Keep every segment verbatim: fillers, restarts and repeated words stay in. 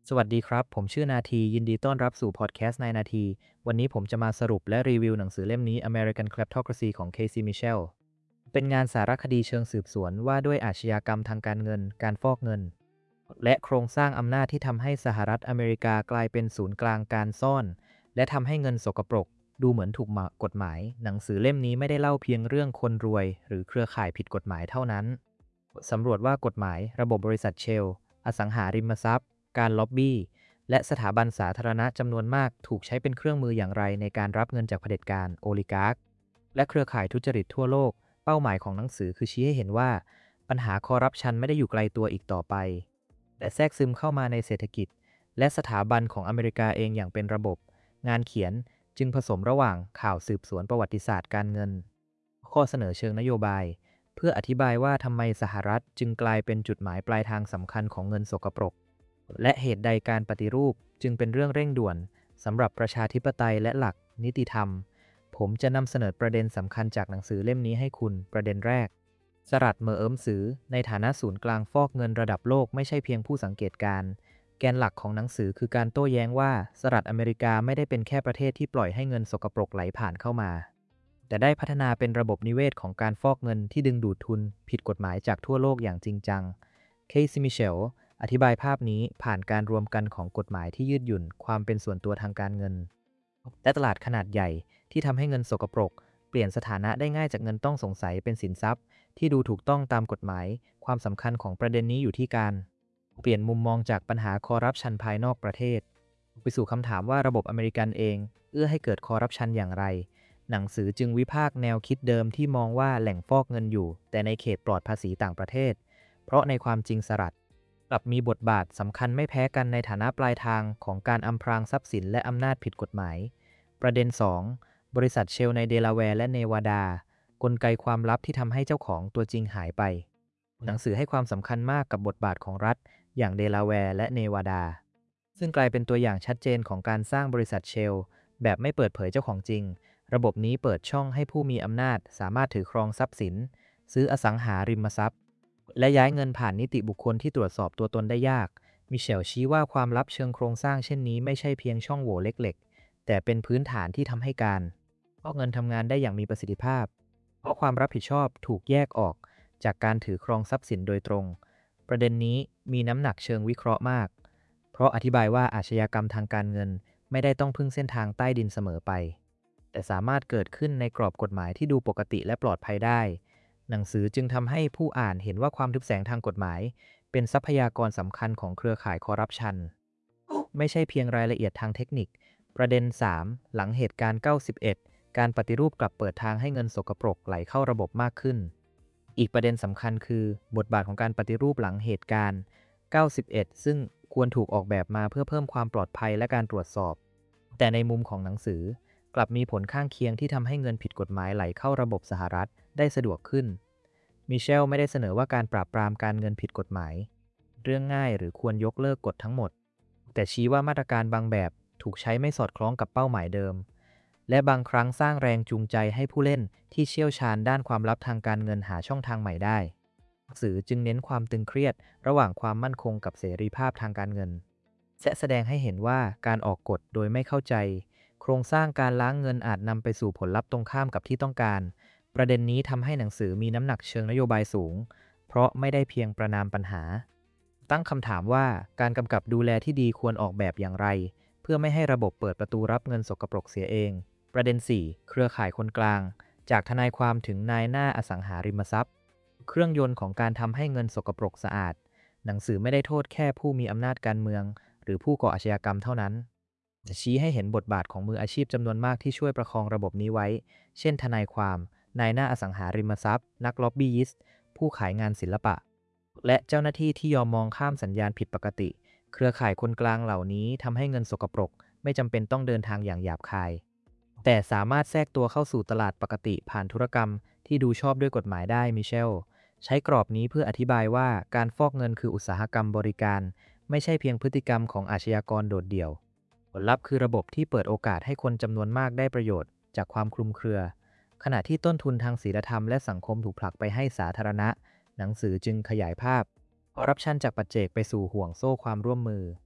สวัสดีครับผมชื่อนาทียินดีต้อนรับสู่พอดแคสต์ในนาทีวันนี้ผมจะมาสรุปและรีวิวหนังสือเล่มนี้ American Kleptocracy ของ Casey Mitchell เป็นงานสารคดีเชิงสืบสวนว่าด้วยอาชญากรรมทางการเงินการฟอกเงินและโครงสร้างอำนาจที่ทำให้สหรัฐอเมริกากลายเป็นศูนย์กลางการซ่อนและทำให้เงินสกปรกดูเหมือนถูกกฎหมายหนังสือเล่มนี้ไม่ได้เล่าเพียงเรื่องคนรวยหรือเครือข่ายผิดกฎหมายเท่านั้นสำรวจว่ากฎหมายระบบบริษัทเชลอสังหาริมทรัพย์การล็อบบี้และสถาบันสาธารณะจำนวนมากถูกใช้เป็นเครื่องมืออย่างไรในการรับเงินจากเผด็จการโอลิการ์คและเครือข่ายทุจริตทั่วโลกเป้าหมายของหนังสือคือชี้ให้เห็นว่าปัญหาคอร์รัปชันไม่ได้อยู่ไกลตัวอีกต่อไปแต่แทรกซึมเข้ามาในเศรษฐกิจและสถาบันของอเมริกาเองอย่างเป็นระบบงานเขียนจึงผสมระหว่างข่าวสืบสวนประวัติศาสตร์การเงินข้อเสนอเชิงนโยบายเพื่ออธิบายว่าทำไมสหรัฐจึงกลายเป็นจุดหมายปลายทางสำคัญของเงินสกปรกและเหตุใดการปฏิรูปจึงเป็นเรื่องเร่งด่วนสำหรับประชาธิปไตยและหลักนิติธรรมผมจะนำเสนอประเด็นสำคัญจากหนังสือเล่มนี้ให้คุณประเด็นแรกสรัฐเหมอเอิมซือในฐานะศูนย์กลางฟอกเงินระดับโลกไม่ใช่เพียงผู้สังเกตการณ์แกนหลักของหนังสือคือการโต้แย้งว่าสหรัฐอเมริกาไม่ได้เป็นแค่ประเทศที่ปล่อยให้เงินสกปรกไหลผ่านเข้ามาแต่ได้พัฒนาเป็นระบบนิเวศของการฟอกเงินที่ดึงดูดทุนผิดกฎหมายจากทั่วโลกอย่างจริงจังเคซีมิเชลอธิบายภาพนี้ผ่านการรวมกันของกฎหมายที่ยืดหยุ่นความเป็นส่วนตัวทางการเงินและตลาดขนาดใหญ่ที่ทำให้เงินสกปรกเปลี่ยนสถานะได้ง่ายจากเงินต้องสงสัยเป็นสินทรัพย์ที่ดูถูกต้องตามกฎหมายความสำคัญของประเด็นนี้อยู่ที่การเปลี่ยนมุมมองจากปัญหาคอร์รัปชันภายนอกประเทศไปสู่คำถามว่าระบบอเมริกันเองเอื้อให้เกิดคอร์รัปชันอย่างไรหนังสือจึงวิพากษ์แนวคิดเดิมที่มองว่าแหล่งฟอกเงินอยู่แต่ในเขตปลอดภาษีต่างประเทศเพราะในความจริงสหรัฐกลับมีบทบาทสำคัญไม่แพ้กันในฐานะปลายทางของการอำพรางทรัพย์สินและอำนาจผิดกฎหมายประเด็น สอง บริษัทเชลในเดลาแวร์และเนวาดากลไกความลับที่ทำให้เจ้าของตัวจริงหายไปหนังสือให้ความสำคัญมากกับบทบาทของรัฐอย่างเดลาแวร์และเนวาดาซึ่งกลายเป็นตัวอย่างชัดเจนของการสร้างบริษัทเชลแบบไม่เปิดเผยเจ้าของจริงระบบนี้เปิดช่องให้ผู้มีอำนาจสามารถถือครองทรัพย์สินซื้ออสังหาริมทรัพย์และย้ายเงินผ่านนิติบุคคลที่ตรวจสอบตัวตนได้ยากมิเชลชี้ว่าความลับเชิงโครงสร้างเช่นนี้ไม่ใช่เพียงช่องโหว่เล็กๆแต่เป็นพื้นฐานที่ทำให้การฟอกเงินทำงานได้อย่างมีประสิทธิภาพเพราะความรับผิดชอบถูกแยกออกจากการถือครองทรัพย์สินโดยตรงประเด็นนี้มีน้ำหนักเชิงวิเคราะห์มากเพราะอธิบายว่าอาชญากรรมทางการเงินไม่ได้ต้องพึ่งเส้นทางใต้ดินเสมอไปแต่สามารถเกิดขึ้นในกรอบกฎหมายที่ดูปกติและปลอดภัยได้หนังสือจึงทำให้ผู้อ่านเห็นว่าความทึบแสงทางกฎหมายเป็นทรัพยากรสำคัญของเครือข่ายคอร์รัปชันไม่ใช่เพียงรายละเอียดทางเทคนิคประเด็น สาม หลังเหตุการณ์ เก้าสิบเอ็ด การปฏิรูปกลับเปิดทางให้เงินสกปรกไหลเข้าระบบมากขึ้นอีกประเด็นสำคัญคือบทบาทของการปฏิรูปหลังเหตุการณ์ เก้าสิบเอ็ด ซึ่งควรถูกออกแบบมาเพื่อเพิ่มความปลอดภัยและการตรวจสอบแต่ในมุมของหนังสือกลับมีผลข้างเคียงที่ทำให้เงินผิดกฎหมายไหลเข้าระบบสหรัฐได้สะดวกขึ้นมิเชลไม่ได้เสนอว่าการปราบปรามการเงินผิดกฎหมายเรื่องง่ายหรือควรยกเลิกกฎทั้งหมดแต่ชี้ว่ามาตรการบางแบบถูกใช้ไม่สอดคล้องกับเป้าหมายเดิมและบางครั้งสร้างแรงจูงใจให้ผู้เล่นที่เชี่ยวชาญด้านความลับทางการเงินหาช่องทางใหม่ได้หนังสือจึงเน้นความตึงเครียดระหว่างความมั่นคงกับเสรีภาพทางการเงินและแสดงให้เห็นว่าการออกกฎโดยไม่เข้าใจโครงสร้างการล้างเงินอาจนำไปสู่ผลลัพธ์ตรงข้ามกับที่ต้องการประเด็นนี้ทำให้หนังสือมีน้ำหนักเชิงนโยบายสูงเพราะไม่ได้เพียงประนามปัญหาตั้งคำถามว่าการกำกับดูแลที่ดีควรออกแบบอย่างไรเพื่อไม่ให้ระบบเปิดประตูรับเงินสกปรกเสียเองประเด็น สี่ เครือข่ายคนกลางจากทนายความถึงนายหน้าอสังหาริมทรัพย์เครื่องยนต์ของการทำให้เงินสกปรกสะอาดหนังสือไม่ได้โทษแค่ผู้มีอำนาจการเมืองหรือผู้ก่ออาชญากรรมเท่านั้นจะชี้ให้เห็นบทบาทของมืออาชีพจำนวนมากที่ช่วยประคองระบบนี้ไว้เช่นทนายความนายหน้าอสังหาริมทรัพย์นักล็อบบี้ยิสต์ผู้ขายงานศิลปะและเจ้าหน้าที่ที่ยอมมองข้ามสัญญาณผิดปกติเครือข่ายคนกลางเหล่านี้ทำให้เงินสกปรกไม่จำเป็นต้องเดินทางอย่างหยาบคายแต่สามารถแทรกตัวเข้าสู่ตลาดปกติผ่านธุรกรรมที่ดูชอบด้วยกฎหมายได้มิเชลใช้กรอบนี้เพื่ออธิบายว่าการฟอกเงินคืออุตสาหกรรมบริการไม่ใช่เพียงพฤติกรรมของอาชญากรโดดเดี่ยวผลลัพธ์คือระบบที่เปิดโอกาสให้คนจำนวนมากได้ประโยชน์จากความคลุมเครือขณะที่ต้นทุนทางศีลธรรมและสังคมถูกผลักไปให้สาธารณะหนังสือจึงขยายภาพคอร์รัปชันจากปัจเจกไปสู่ห่วงโซ่ความร่วมมือ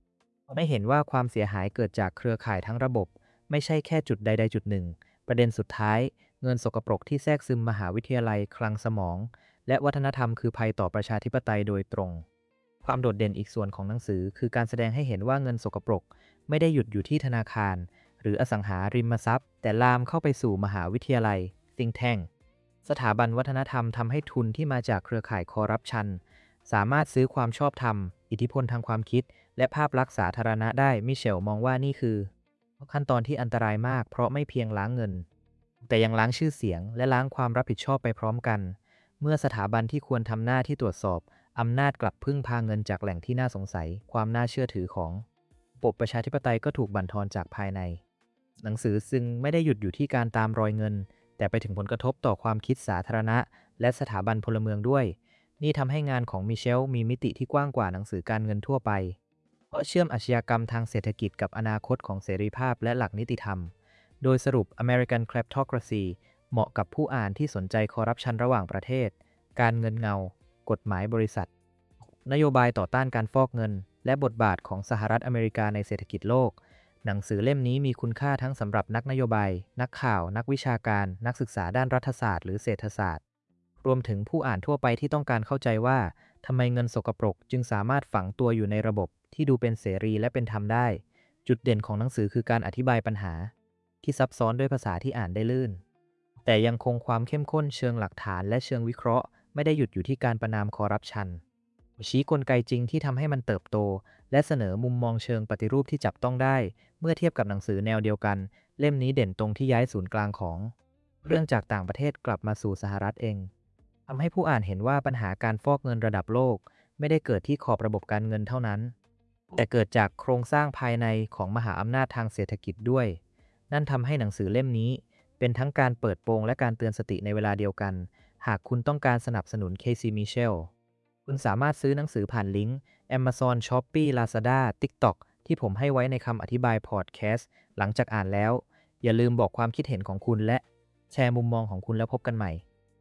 ไม่เห็นว่าความเสียหายเกิดจากเครือข่ายทั้งระบบไม่ใช่แค่จุดใดๆจุดหนึ่งประเด็นสุดท้ายเงินสกปรกที่แทรกซึมมหาวิทยาลัยคลังสมองและวัฒนธรรมคือภัยต่อประชาธิปไตยโดยตรงความโดดเด่นอีกส่วนของหนังสือคือการแสดงให้เห็นว่าเงินสกปรกไม่ได้หยุดอยู่ที่ธนาคารหรืออสังหาริมทรัพย์แต่ลามเข้าไปสู่มหาวิทยาลัย think tank สถาบันวัฒนธรรมทำให้ทุนที่มาจากเครือข่ายคอร์รัปชันสามารถซื้อความชอบธรรมอิทธิพลทางความคิดและภาพลักษณ์สาธารณะได้มิเชลมองว่านี่คือขั้นตอนที่อันตรายมากเพราะไม่เพียงล้างเงินแต่ยังล้างชื่อเสียงและล้างความรับผิดชอบไปพร้อมกันเมื่อสถาบันที่ควรทำหน้าที่ตรวจสอบอำนาจกลับพึ่งพาเงินจากแหล่งที่น่าสงสัยความน่าเชื่อถือของระบบประชาธิปไตยก็ถูกบั่นทอนจากภายในหนังสือซึ่งไม่ได้หยุดอยู่ที่การตามรอยเงินแต่ไปถึงผลกระทบต่อความคิดสาธารณะและสถาบันพลเมืองด้วยนี่ทำให้งานของมิเชลมีมิติที่กว้างกว่าหนังสือการเงินทั่วไปเพราะเชื่อมอาชญากรรมทางเศรษฐกิจกับอนาคตของเสรีภาพและหลักนิติธรรมโดยสรุป American Kleptocracy เหมาะกับผู้อ่านที่สนใจคอร์รัปชันระหว่างประเทศการเงินเงากฎหมายบริษัทนโยบายต่อต้านการฟอกเงินและบทบาทของสหรัฐอเมริกาในเศรษฐกิจโลกหนังสือเล่มนี้มีคุณค่าทั้งสำหรับนักนโยบายนักข่าวนักวิชาการนักศึกษาด้านรัฐศาสตร์หรือเศรษฐศาสตร์รวมถึงผู้อ่านทั่วไปที่ต้องการเข้าใจว่าทำไมเงินสกปรกจึงสามารถฝังตัวอยู่ในระบบที่ดูเป็นเสรีและเป็นธรรมได้จุดเด่นของหนังสือคือการอธิบายปัญหาที่ซับซ้อนด้วยภาษาที่อ่านได้ลื่นแต่ยังคงความเข้มข้นเชิงหลักฐานและเชิงวิเคราะห์ไม่ได้หยุดอยู่ที่การประณามคอร์รัปชันชี้กลไกจริงที่ทำให้มันเติบโตและเสนอมุมมองเชิงปฏิรูปที่จับต้องได้เมื่อเทียบกับหนังสือแนวเดียวกันเล่มนี้เด่นตรงที่ย้ายศูนย์กลางของเรื่องจากต่างประเทศกลับมาสู่สหรัฐเองทำให้ผู้อ่านเห็นว่าปัญหาการฟอกเงินระดับโลกไม่ได้เกิดที่ขอบระบบการเงินเท่านั้นแต่เกิดจากโครงสร้างภายในของมหาอำนาจทางเศรษฐกิจด้วยนั่นทำให้หนังสือเล่มนี้เป็นทั้งการเปิดโปงและการเตือนสติในเวลาเดียวกันหากคุณต้องการสนับสนุน เค ซี Mitchell คุณสามารถซื้อหนังสือผ่านลิงก์ Amazon Shopee Lazada TikTok ที่ผมให้ไว้ในคำอธิบายพอดแคสต์หลังจากอ่านแล้วอย่าลืมบอกความคิดเห็นของคุณและแชร์มุมมองของคุณแล้วพบกันใหม่